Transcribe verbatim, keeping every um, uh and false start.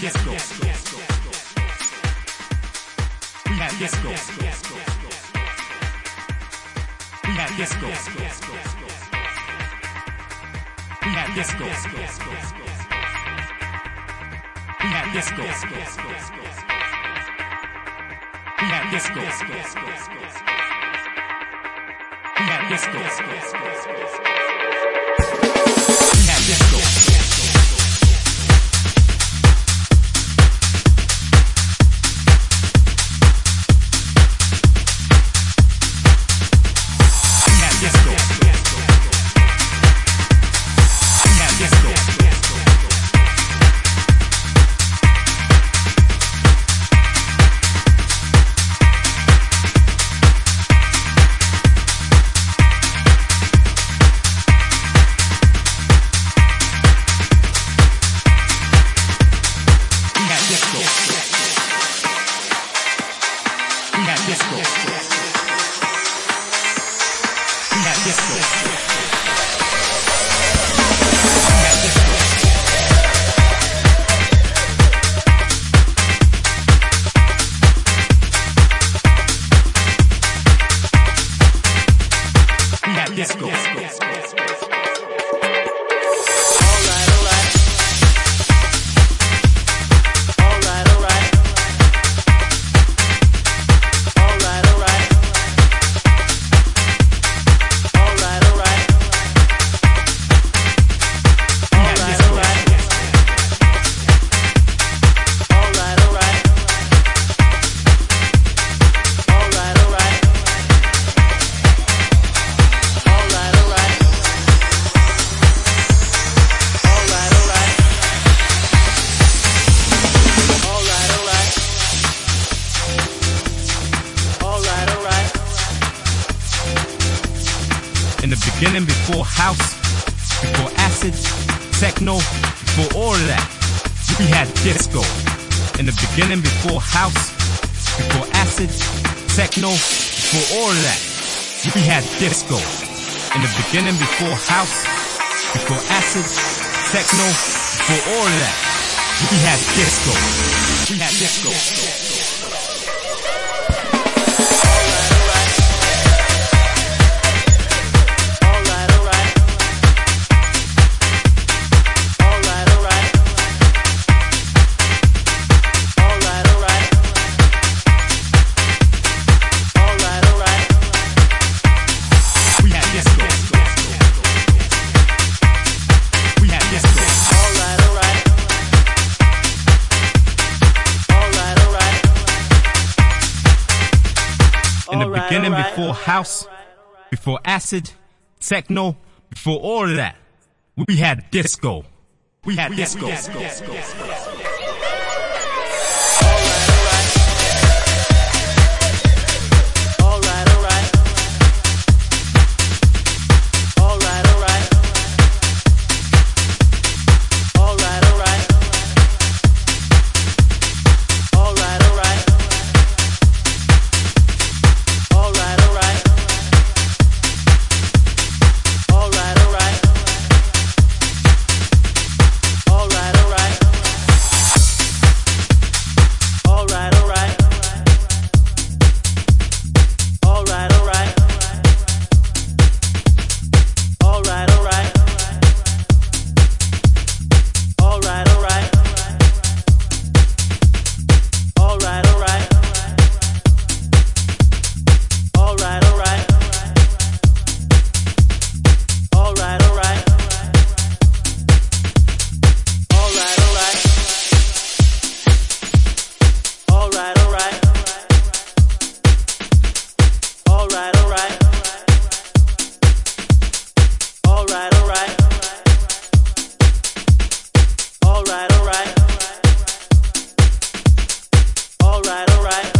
disco. We had disco. We had disco. We had disco. We had disco. We had disco. We had disco. We had disco. Disco. In the beginning, before house, before acid, techno, before all of that, we had disco. In the beginning, before house, before acid, techno, before all of that, we had disco. In the beginning, before house, before acid, techno, before all of that, we had disco. We had disco. In the beginning, before house, before acid, techno, before all of that, we had disco. We had disco. We had disco. All right, all right.